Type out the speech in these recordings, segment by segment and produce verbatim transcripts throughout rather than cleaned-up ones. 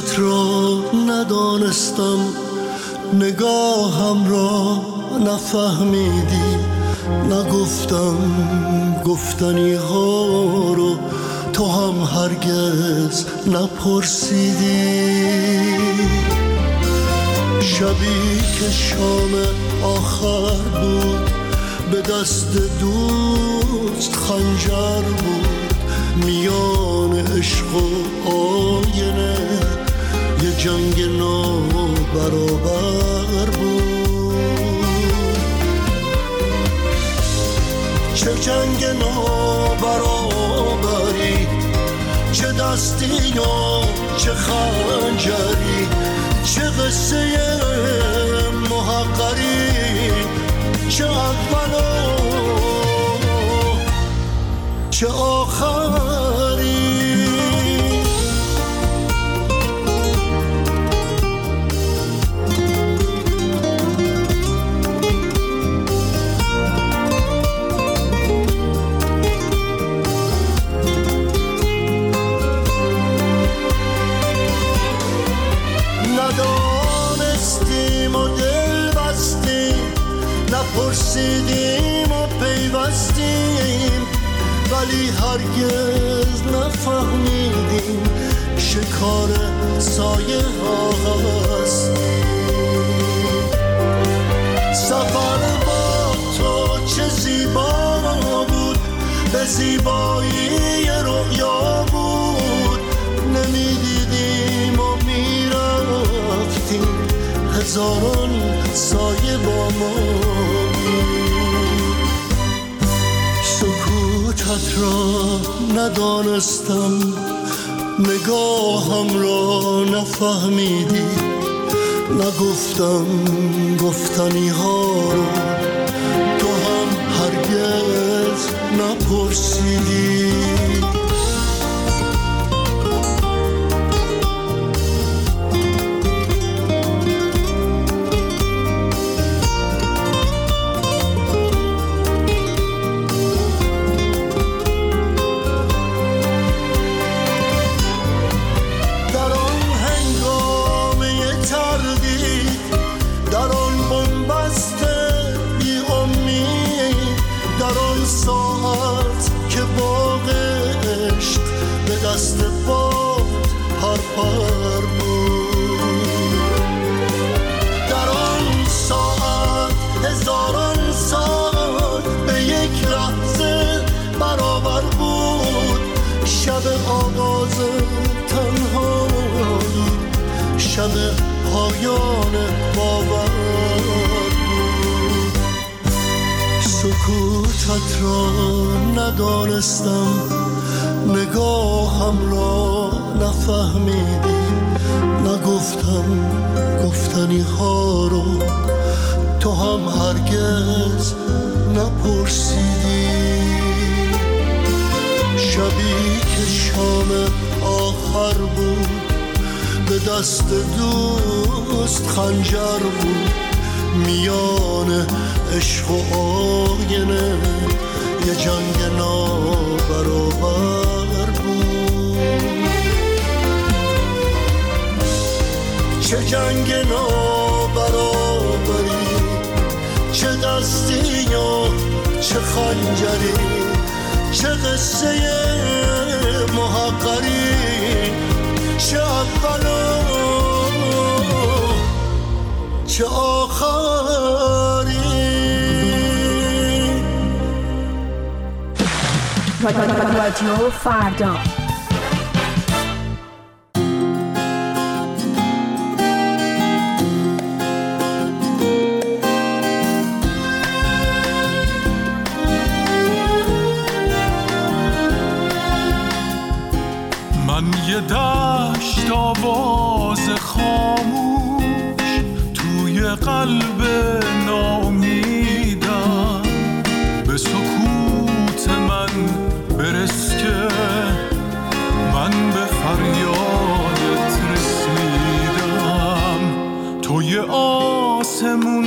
سکوتت را ندانستم، نگاهم را نفهمیدی، نگفتم گفتنی ها رو تو هم هرگز نپرسیدی. شبی که شام آخر بود به دست دوست خنجر بود، میان عشق و آینه یه جنگ نابرابر بود. چه جنگ نابرابری، چه دستی یا چه خنجری، چه قصه محقری، چه اول و چه آخری. ندانستیم و دل بستیم، نپرسیدیم و پیوستیم، ولی هرگز نفهمیدیم شکار سایه هستیم. سفر با تو چه زیبا بود، به زیبایی رؤیا بود، نمیدیدیم و میرفتیم، هزاران سایه با ما بود. سکوتت را ندانستم، نگاهم را نفهمیدی، نگفتم گفتنی ها رو تو هم هرگز نپرسیدی. دست باد پر پر بود، در آن ساعت هزاران سال به یک لحظه برابر بود. شب آغاز تنهایی، شب پایان باور بود. سکوتت را ندانستم، نگاهم را نفهمیدی، نگفتم گفتنی ها رو تو هم هرگز نپرسیدی. شبی که شام آخر بود به دست دوست خنجر بود، میان عشق و آینه یه جنگ نابرابر بود. چه جنگ نابرابری، چه دستی یا چه خنجری، چه قصه محقری، چه اول و چه آخری. رادیو فردا. من یه دشت آواز خاموش توی قلب ناامیدم، به سکوت من برس که من به فریادت رسیدم. توی آسمون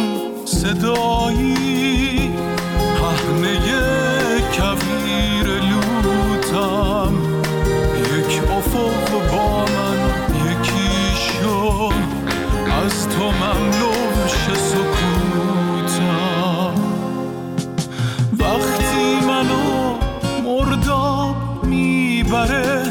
صدایی، پهنه کویر لوتم، یک افق با من یکی از تو مملو شه سکوتم. وقتی منو مرداب میبره،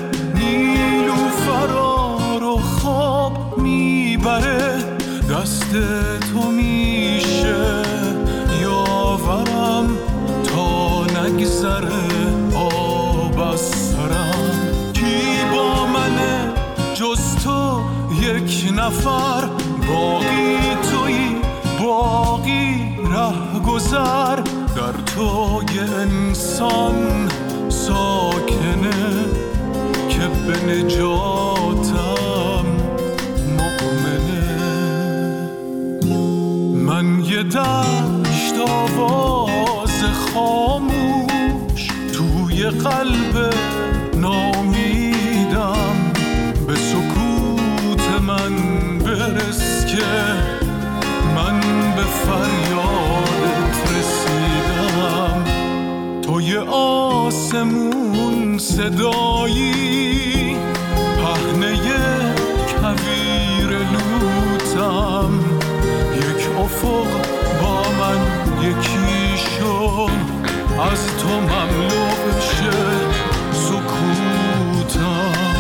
نیلوفرا رو خواب میبره، دست تو میشه یاورم تا نگذره آب از سرم. کی با منه جز تو یک نفر، باقی تویی باقی ره گذر، در تو یه انسان ساکنه که به نجاتم مؤمنه. من یه دشت آواز خاموش توی قلب نامیدم، به سکوت من برس که من به فریادت رسیدم. توی آسمون صدایی، پهنه کویر لوتم، یک افق با من یکی شد، از تو مملو شه سکوتم.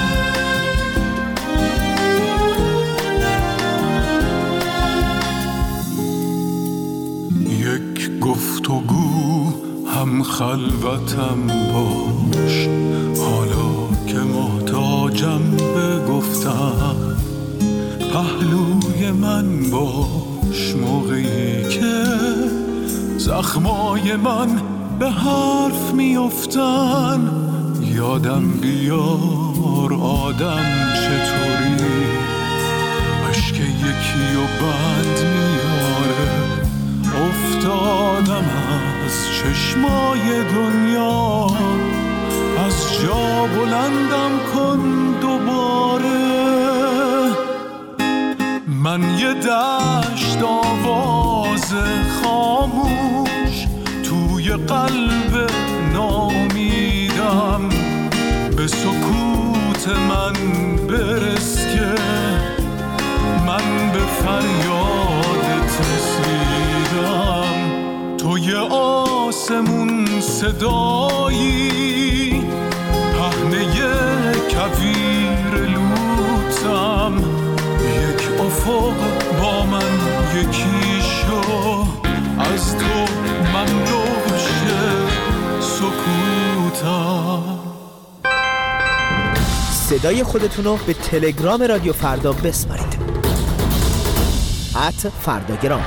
یک گفتگو هم خلوتم باش، حالا که محتاجم به گفتم، پهلوی من باش موقعی که زخمای من به حرف میافتن. یادم بیار آدم چطوری، اشک یکی و بند میاره. افتادم از چشمای دنیا، از جا بلندم کن دوباره. من یه دشت آواز خاموش توی قلب نامیدم، به سکوت من برس که من به فریادت رسیدم. توی آسمون صدایی، پهنه کویر لوتم، یک افق با من یکی شو، از تو مملو شه سکوتم. صدای خودتون رو به تلگرام رادیو فردا بسپارید. ات فرداگرام.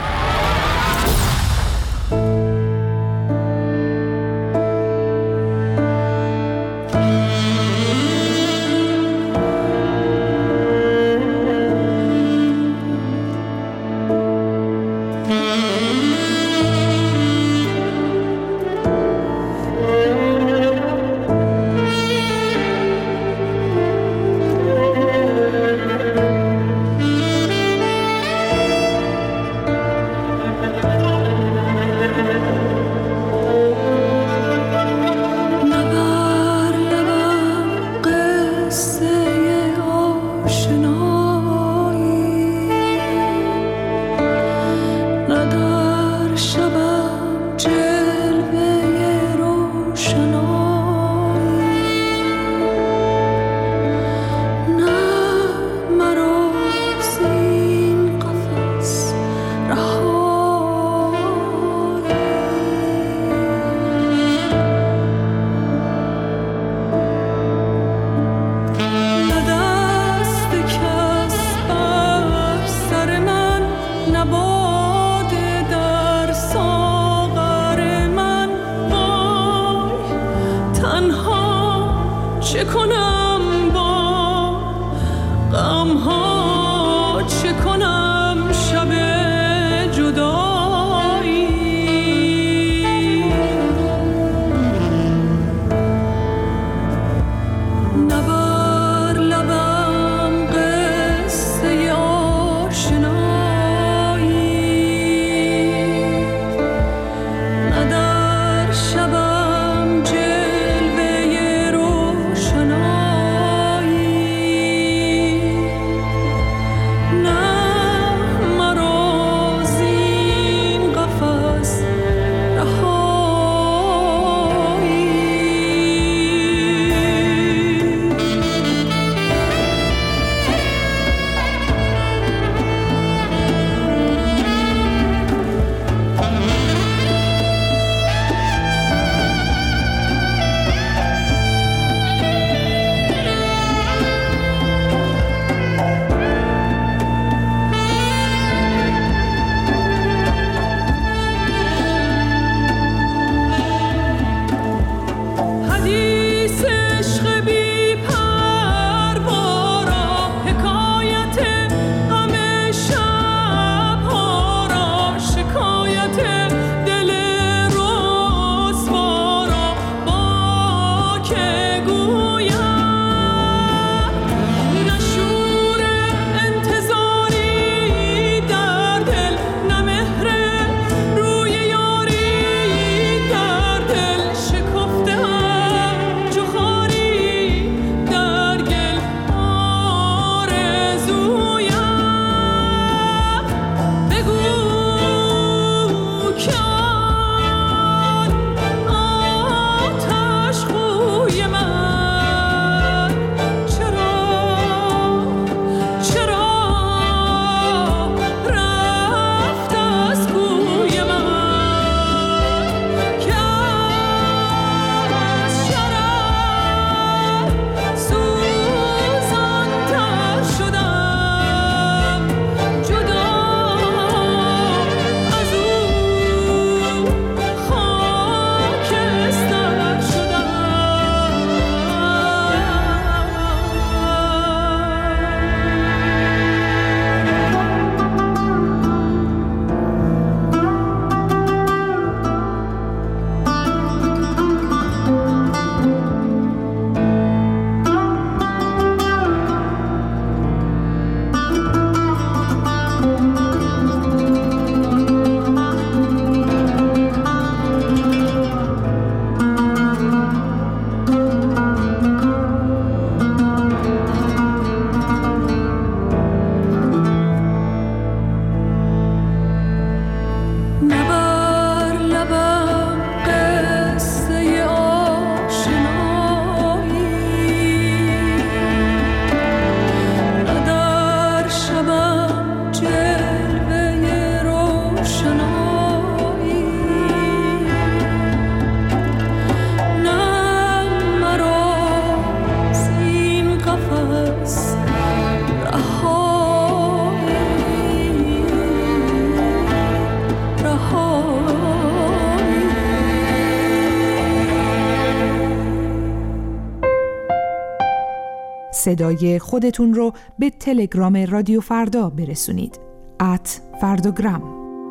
صدای خودتون رو به تلگرام رادیو فردا برسونید. ات فرداگرام.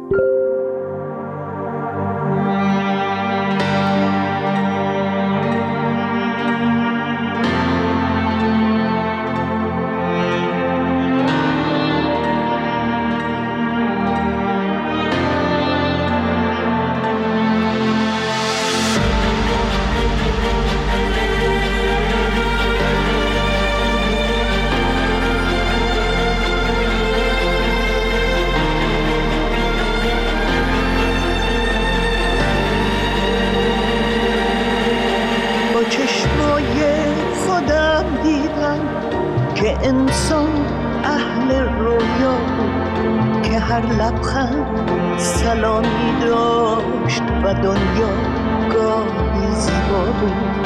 انسان اهل رویا بود که هر لبخند سلامی داشت و دنیا گاهی زیبا بود.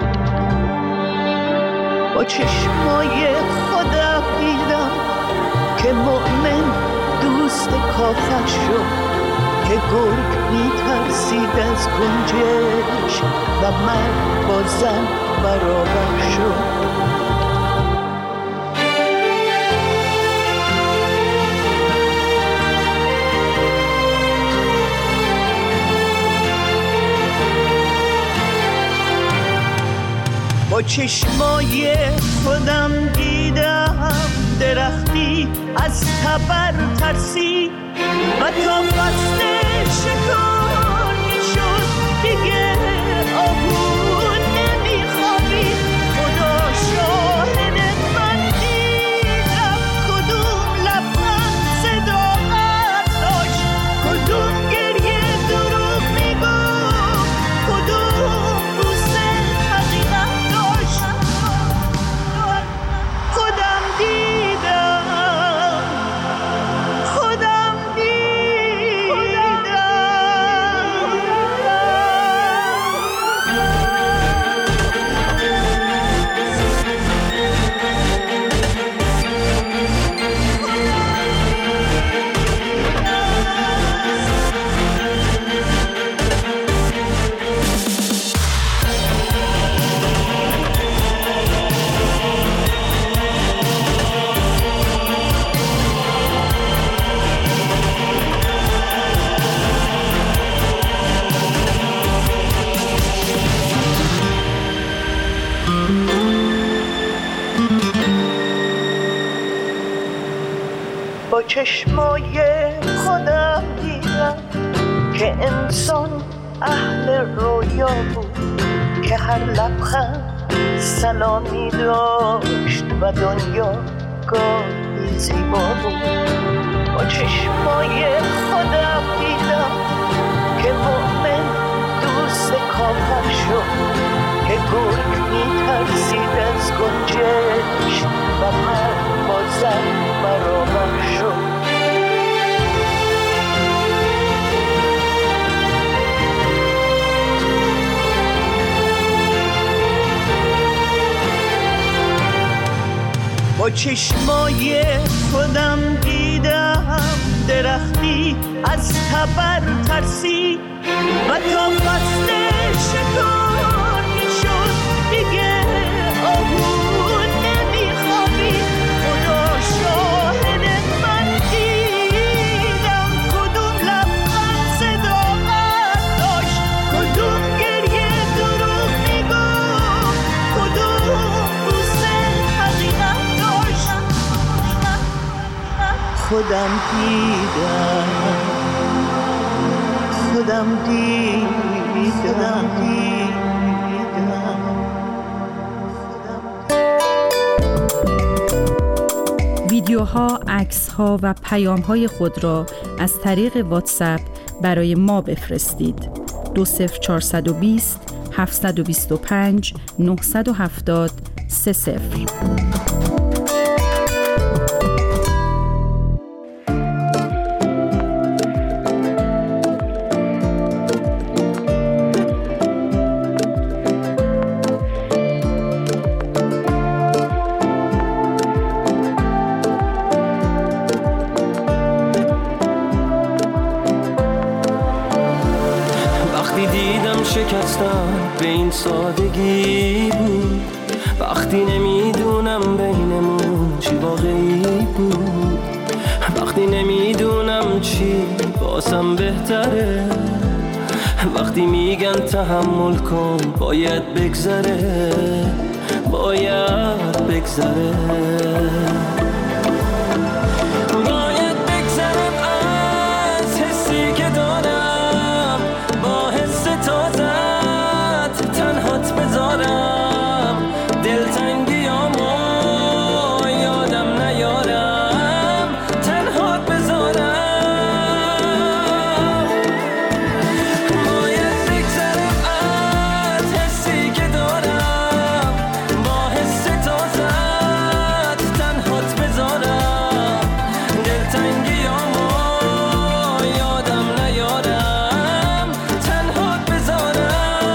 با چشمای خودم دیدم که مؤمن دوست کافر شد، که گرگ میترسید از گنجش و مرد با زن برابر شد. با چشمای خودم دیدم درختی از تبر ترسی و تا فصل شکار میشد دیگه آهو نمیخوابی. خدا شاهد من دیدم کدوم لبخند صداقت داشت، کدوم گریه دروغ میگفت، کدوم بوسه حقیقت. خودم دیدم خودم دیدم با چشمای خودم دیدم که انسان اهل رویا بود، که هر لبخند سلامی داشت و دنیا گاهی زیبا بود. با چشمای خودم دیدم که مؤمن دوست کافر شد، که گرگ میترسید از گنجش و مرد با زن برابر شد. با چشمای خودم دیدم درختی از تبر ترسی و تا فصل شکار میشد دیگه آهو نمیخوابی. خدا شاهد من دیدم کدوم لبخند صداقت داشت، کدوم گریه دروغ میگفت، کدوم بوسه حقیقت داشت. خودم دیدم خودم دیدم ویدیوها، عکس‌ها و پیام‌های خود را از طریق واتساپ برای ما بفرستید. دو صفر چهارصد و بیست هفتصد و بیست و پنج نهصد و هفتاد سه صفر. شکستن به این سادگی بود، وقتی نمیدونم بینمون چی واقعی بود، وقتی نمیدونم چی باسم بهتره، وقتی میگن تحمل کن باید بگذره، باید بگذره، باید بگذرم از حسی که دارم، با حس تازت تنهات بذارم، دلتنگیامو یادم نیارم، تنهات بذارم، باید بگذرم از حسی که دارم، با حس تازت تنهات بذارم، دلتنگیامو یادم نیارم، تنهات بذارم.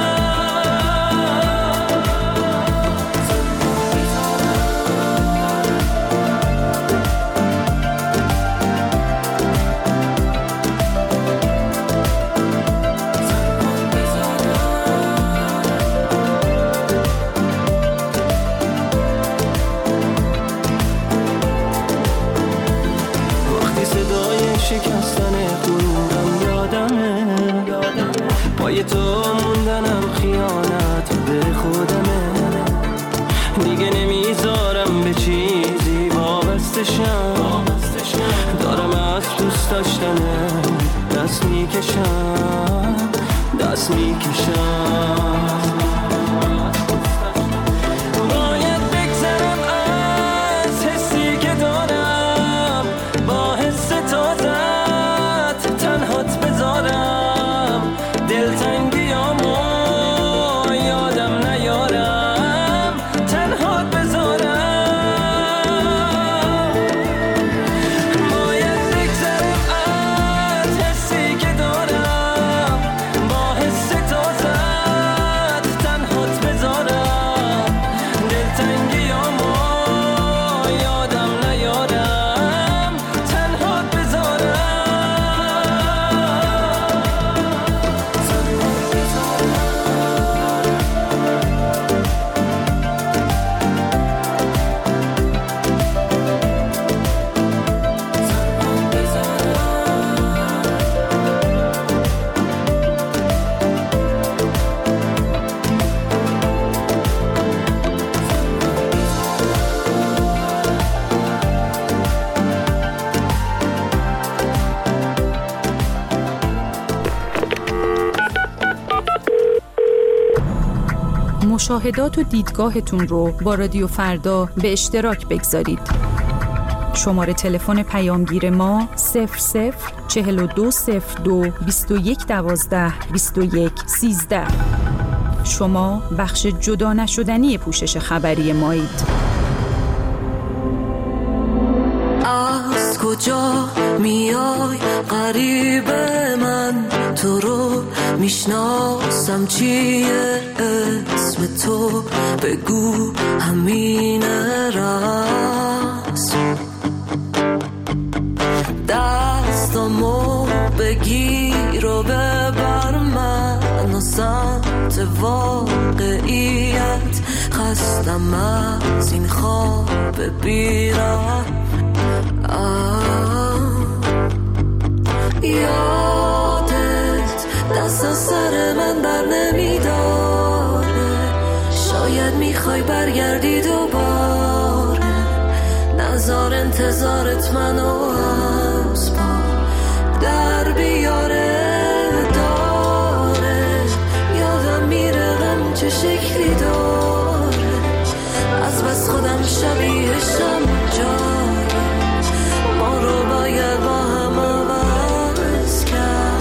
وقتی صدای شکستن غرورم یادمه، پای تو موندنم خیانت به خودمه، دیگه نمیذارم به چیزی وابسته شم، دارم از دوست داشتنه دست میکشم، دست میکشم، باید بگذرم از حسی که دارم، با حس تازت تنهات بذارم، دلتنگیامو یادم نیارم، تنهات بذارم، باید بگذرم از حسی که دارم، با حس تازت تنهات بذارم، دلتنگیامو یادم نیارم، تنهات بذارم. مشاهدات و دیدگاهتون رو با رادیو فردا به اشتراک بگذارید. شماره تلفن پیامگیر ما صفر صفر چهل و دو صفر دو بیست و یک دوازده بیست و یک سیزده. شما بخش جدا نشدنی پوشش خبری مایید. از کجا میای غریب من، تو رو میشناسم چیه اسم تو، بگو همین راست، دستامو بگیر و ببر من و سمت واقعیت، خستم از این خواب بیرم، یادت دست از سر من بر نمیداره، شاید میخوای برگردی دوباره، نظر انتظارت منو از پا در بیاره، داره یادم میره غم چه شکلی داره، از بس خودم شبیهشم جاره، ما رو باید با هم عوض کرد.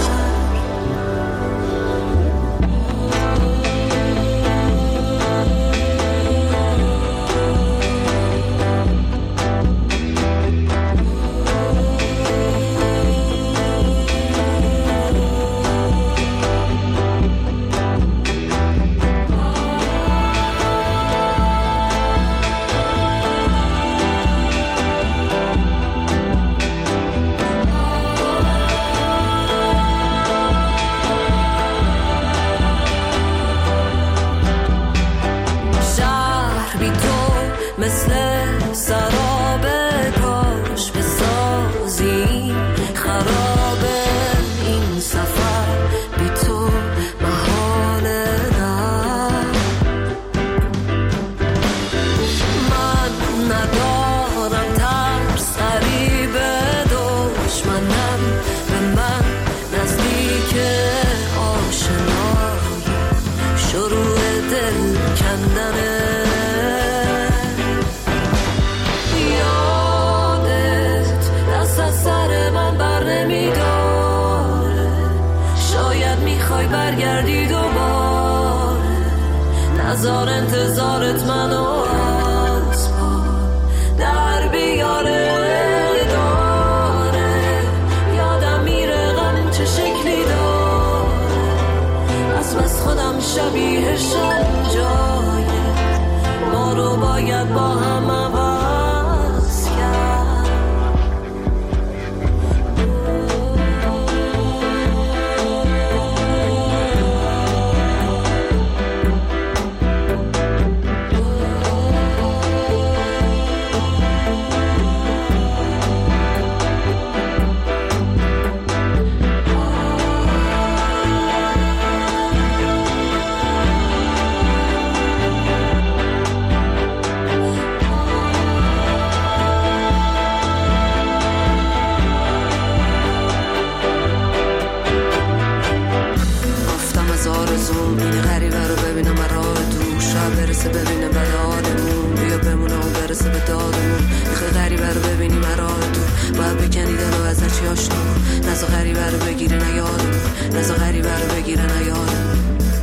میخوای برگردی دوباره نظر انتظارت منو از پا در بیاره داره یادم میره غم چه شکلی داره از بس خودم شبیهشم جای ما رو باید با هم عوض کرد ببینه بعد حالمون بیا بمونه و برسه به دادمون میخوای غریبه رو ببینی مراه تو باید بکنی دلو از هرچی آشنامون نزا غریبه رو بگیره نیادمون نزا غریبه رو بگیره نیادمون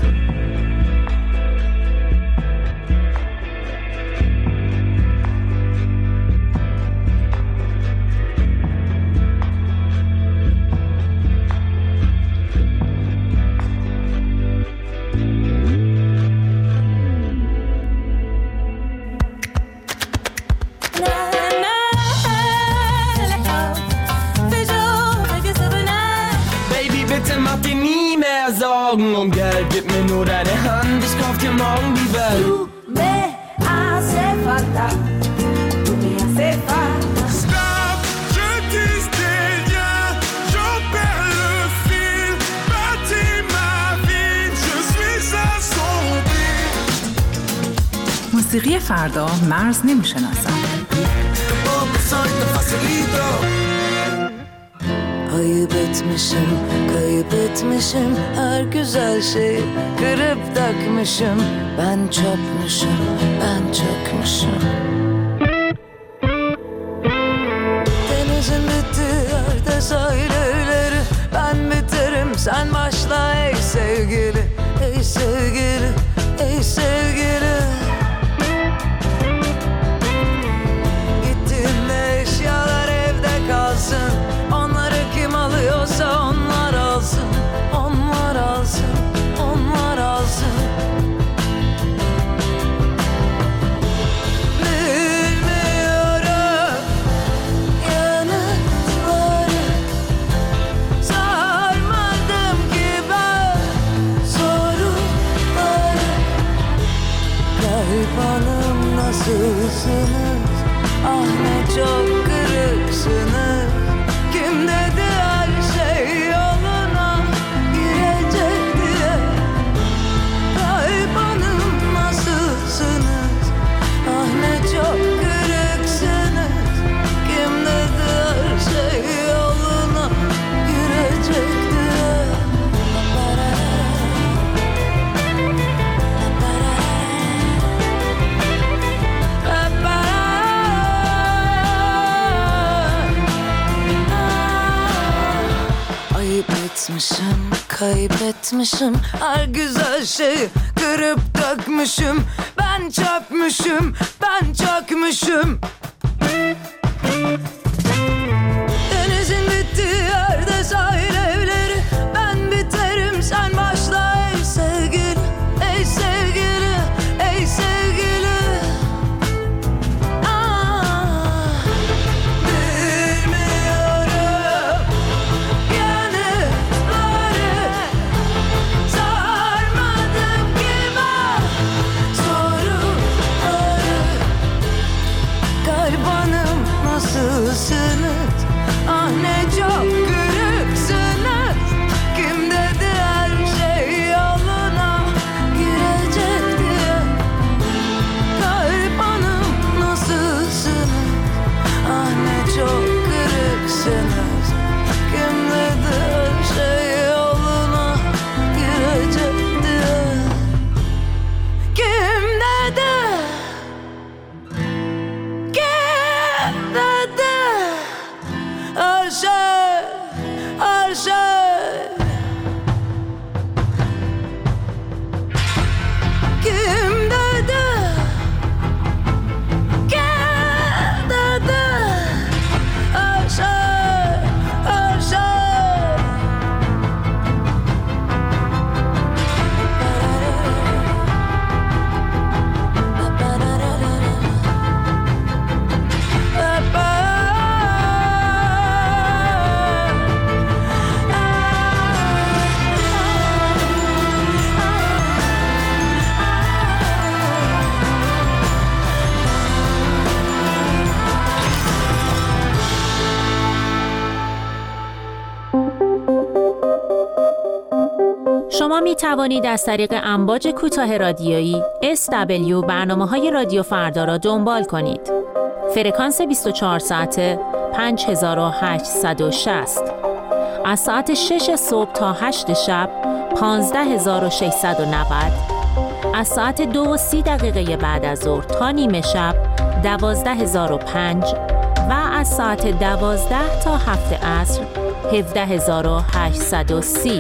Und Geld, gib mir nur deine Hand, ich kauf dir morgen die Welt. Du me hace falta, tu me hace falta. Stop, je tisse des liens, j'en perds le fil. Bâtis ma vie, je suis assombri. موسیقی فردا مرز نمیشناسد. Kaybet misin, kaybetmişim her güzel şeyi kırıp dökmüşüm. Ben çökmüşüm, ben çökmüşüm. Denizin bittiği yerde sahil evleri ben biterim sen başla ey sevgili, ey sevgili, ey sevgili. Gittiğinde eşyalar evde kalsın. Kim alıyorsa onlar alsın, onlar alsın, onlar alsın. Bilmiyorum yanıtları, sormadım ki ben soruları. Kayıp hanım nasılsınız, ah ne çok kırıksınız. Kim dedi her şey yoluna girecek diye. Kayıp hanım nasılsınız, ah ne çok kırıksınız. Kim dedi her şey yoluna girecek diye. Kaybetmişim, kaybetmişim her güzel şeyi kırıp dökmüşüm. Ben çökmüşüm, ben çökmüşüm. Denizin bittiği yerde sahil evleri ben biterim sen başla ey sevgili, ey sevgili, ey sevgili. Nasılsınız? Ah ne çok kırıksınız. شما می توانید از طریق امواج کوتاه رادیویی اس دبلیو برنامه‌های رادیو فردا را دنبال کنید. فرکانس بیست و چهار ساعته پنج هزار و هشتصد و شصت. از ساعت شش صبح تا هشت شب پانزده هزار و ششصد و نود. از ساعت دو و سی دقیقه بعد از ظهر تا نیمه شب دوازده هزار و پنج و از ساعت دوازده تا هفت عصر هفده هزار و هشتصد و سی.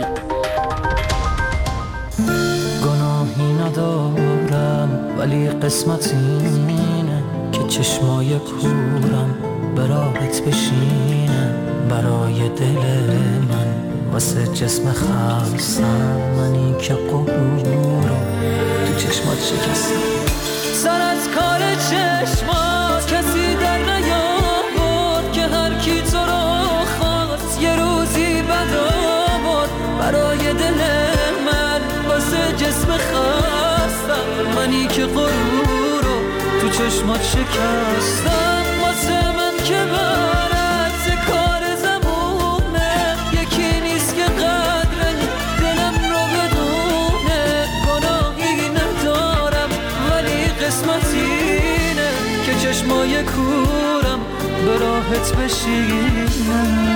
گناهی ندارم ولی قسمت اینه که چشمای کورم به راحت بشینه برای دل من واسه جسم خستم منی که قبور رو تو چشمات شکستم. سر از کار چشمات کسی در نیاورد که هر کی تو رو خواست یه روزی بد آورد برای دل من واسه جسم خستم منی که غرور رو تو چشمات شکستم. واسه من که برعکس کار زمونه یکی نیست که قدر دلم رو بدونه. گناهی ندارم ولی قسمت اینه که چشمای کورم به راحت بشینه.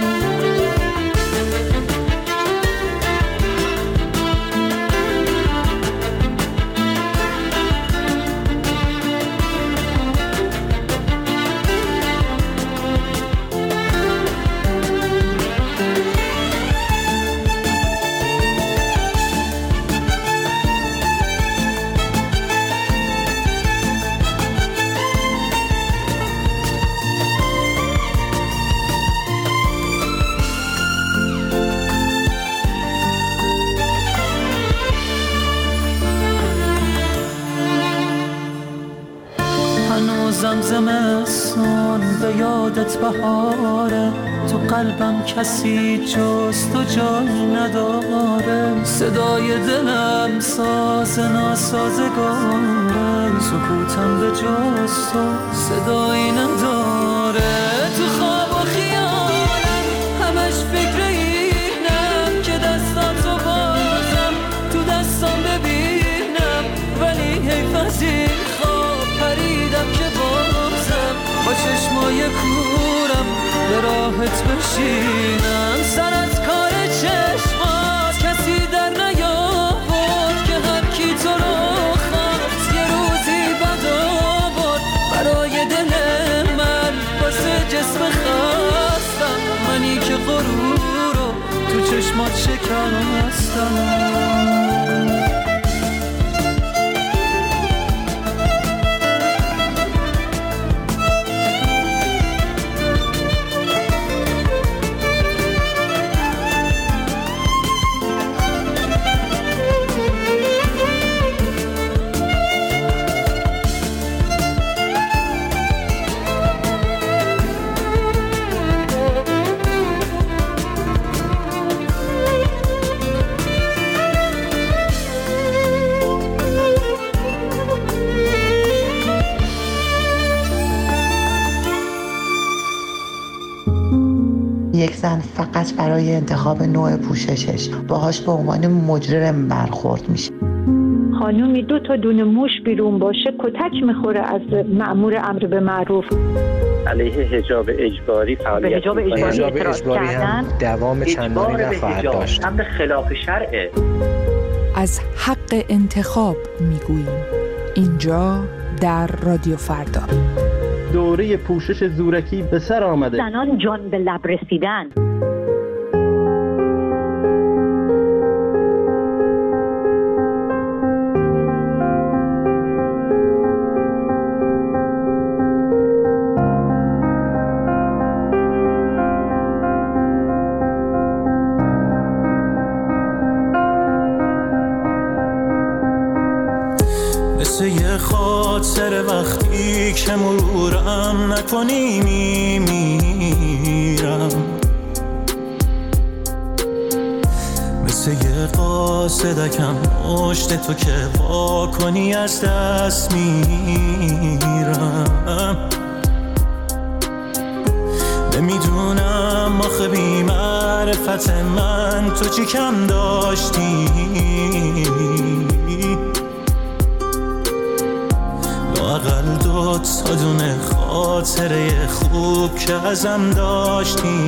زمستون به یادت بهاره تو قلبم کسی جز تو جای نداره. صدای دلم ساز ناسازگاره سکوتم به جز تو صدایی نداره. تو خواب و خیالم همش فکر اینم که دستاتو بازم تو دستام ببینم ولی حیف از این خواب پریدم که با چشمای کورم به راحت بشینم. سر از کار چشمات کسی در نیاورد که هر کی تو رو خواست یه روزی بد آورد برای دل من واسه جسم خستم منی که غرور رو تو چشمات شکستم. یک زن فقط برای انتخاب نوع پوششش باهاش به عنوان مجرم برخورد میشه. خانومی دو تا دونه موش بیرون باشه کتک میخوره از مأمور امر به معروف. علیه حجاب اجباری فعالیت حجاب اجباری, حجاب اجباری هم دوام چندانی نخواهد داشت. امر خلاف شرعه. از حق انتخاب میگوییم اینجا در رادیو فردا. دوره پوشش زورکی به سر آمده. زنان جان به لب رسیدن. مثل یه خاطر وقتی که مرورم نکنی میمیرم، مثل یه قاصدکم پشت تو که وا کنی از دست میرم. نمیدونم آخه بی معرفت من تو چی کم داشتی، که ازم داشتی.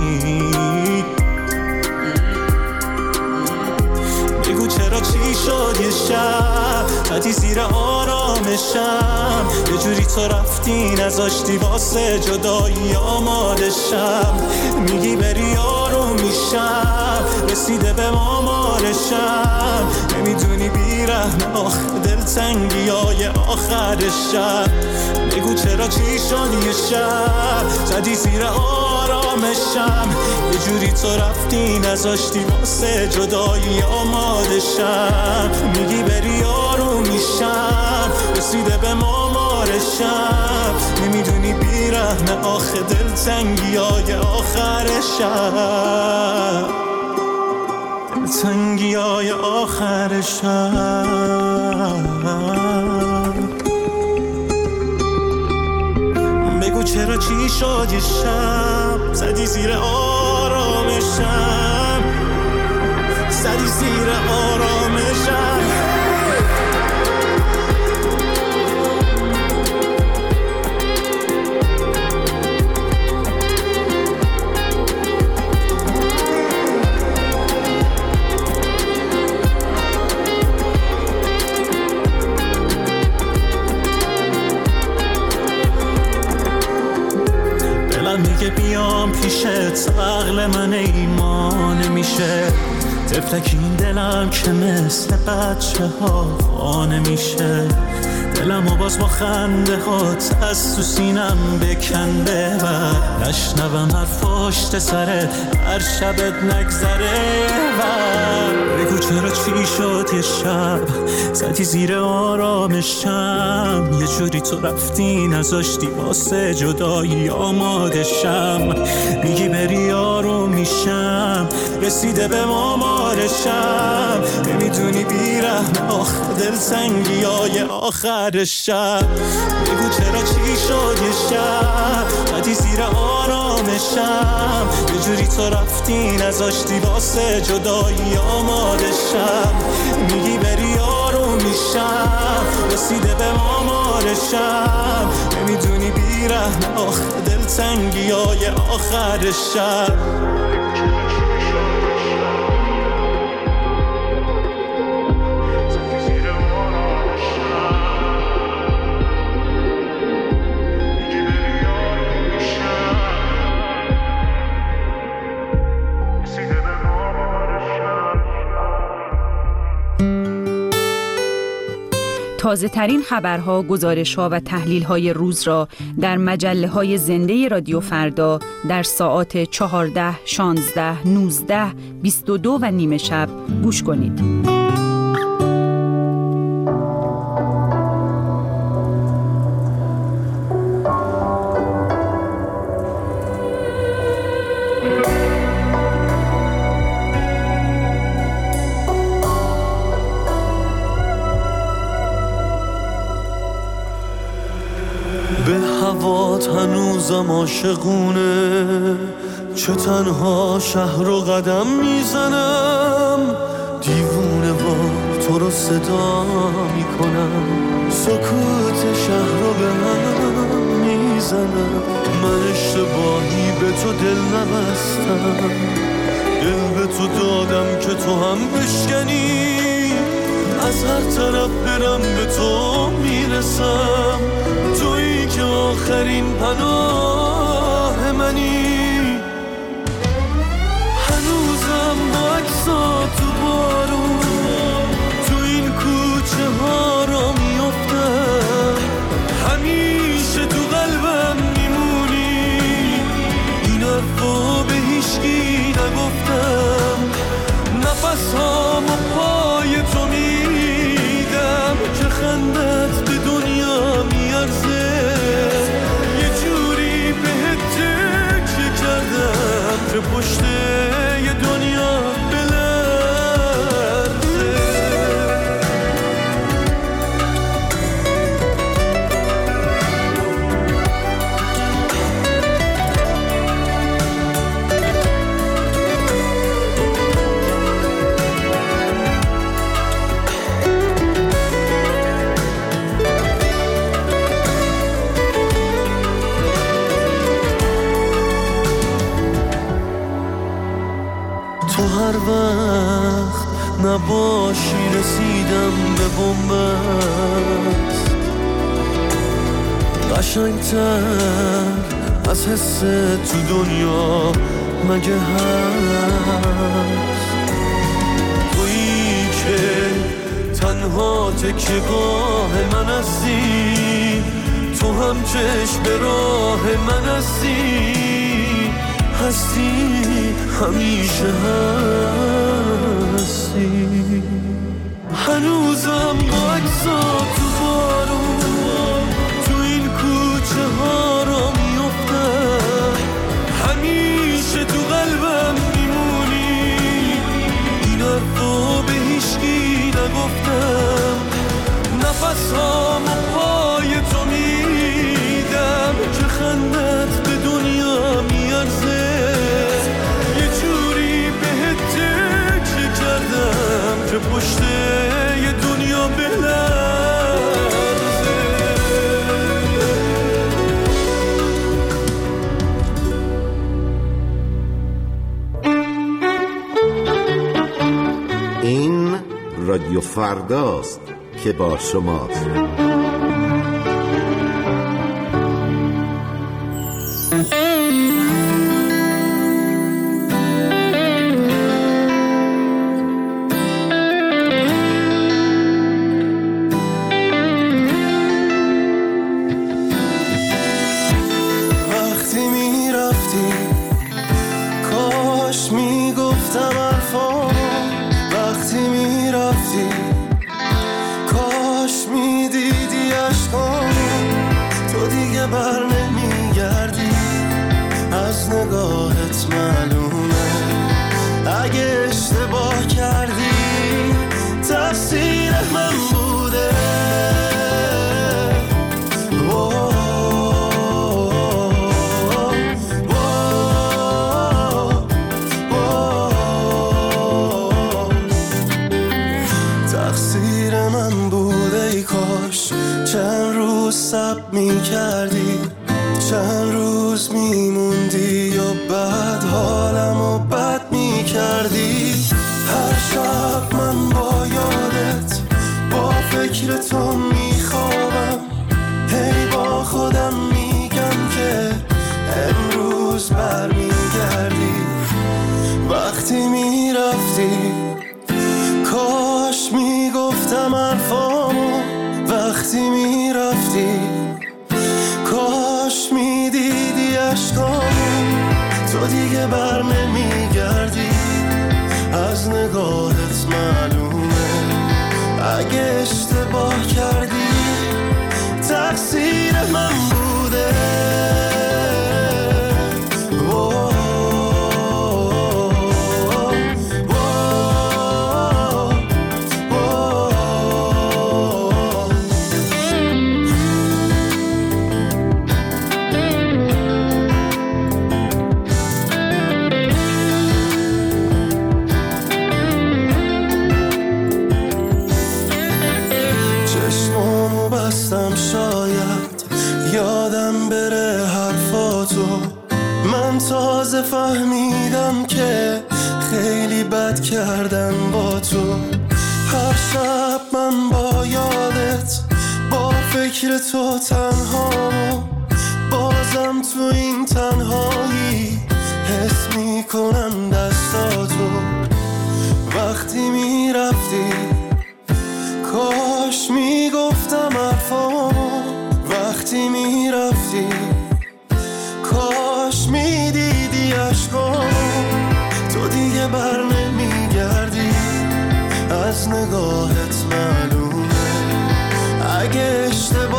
بگو چرا چی شد یه شب زدی زیر آرامشم، یه جوری تو رفتی نذاشتی واسه جدایی آمادشم. میگی بری آروم میشم، رسیده به مامارشم، نمیدونی بیرحم آخه دلتنگی های آخرشم. بگو چرا چی شد یه شب زدی زیر آرامشم، یه جوری تو رفتی نذاشتی واسه جدایی آمادشم. میگی بری آروم میشم، رسیده به مامارشم، نمیدونی بیرحم آخه دلتنگی های آخرشم، دلتنگی های آخرشم. بگو چرا چی شد یه شب زدی زیر آرامشم، زدی زیر آرامشم. میگه بیام پیشت، عقل من ایمان میشه، تفلک این دلم که مثل بچه ها خانه میشه. دلم و باز با خنده هات از تو سینم بکنده و نشنوم حرف پشت سرت هر شبت نگذره. و بگو چرا چی شد یه شب زدی زیر آرامشم، یه جوری تو رفتی نذاشتی واسه جدایی آمادشم. میگی بری آروم میشم، رسیده به مامارشم، نمیدونی بیرحم آخ دلتنگی های آخرشم. بگو چرا چی شد یه شب زدی زیر آرامشم، یه جوری تو رفتی نذاشتی واسه جدایی آمادشم. میگی بری آروم میشم، رسیده به مامارشم، نمیدونی بیرحم آخ دلتنگی های آخرشم. تازه ترین خبرها، گزارش‌ها و تحلیل‌های روز را در مجله‌های زنده رادیو فردا در ساعات چهارده، شانزده، نوزده، بیست و دو و نیمه شب گوش کنید. هنوزم عاشقونه، چه تنها شهر رو قدم میزنم، دیوونه با تو رو صدا میکنم، سکوت شهر رو به هم میزنم. من اشتباهی به تو دل نبستم، دل به تو دادم که تو هم بشکنی، از هر طرف برم به تو میرسم، تویی که آخرین پناه منی. هنوزم با عکسات تو بارون تو این کوچه ها را میافتم، همیشه تو قلبم میمونی، این حرفا به هیچکی نگفتم، نفس هامو پای تو میدم که خندت به دنیا میارزه، یه جوری بهت تکیه کردم که پشت یه دنیا بلرزه. نباشی رسیدم به بنبست. قشنگتر از حس تو دنیا مگه هست؟ تویی که تنها تکیه‌گاه من هستی، تو هم چشم به راه من هستی، هستی همیشه هستی. هنوزم با عکسات تو بارون تو این کوچه ها را میفتم، همیشه تو قلبم میمونی. این حرفا به هیچکی نگفتم، نفس هامو پای تو میدم که خندت به دنیا میارزه. یه جوری بهت تکیه کردم که پشت یه دنیا بلرزه. این رادیو فرداست که با شماست. وقتی میرفتی کاش میگفتم حرفام، وقتی میرفتی کاش میدیدی عشقام. تو دیگه بر نمیگردی، از نگاهت معلومه. اگه اشتباه کردی تقصیر من بوده. تقصیر من بوده. ای کاش چند روز صبر میکردی، چند روز میموندی و بعد حالمو بد میکردی. هر شب من با یادت با فکر تو میخوابم، هی با خودم میگم که امروز برمیگردی. وقتی میرفتی کاش میگفتم حرفامو، وقتی میرفتی کاش میدیدی عشقامو. تو دیگه بر نمیگردی، از نگاهت معلومه. اگه اشتباه کردی تقصیر من بوده. چشمامو بستم شاید یادم بره حرفاتو. من تازه فهمیدم که خیلی بد کردم با تو. هر شب من با یادت با فکر تو تنهامو، بازم تو این تنهایی حس میکنم دستاتو. وقتی میرفتی کاش میگفتم حرفامو، وقتی میرفتی کاش میدیدی عشقامو. تو دیگه بر نمیگردی، از نگاهت معلومه. اگه اشتباه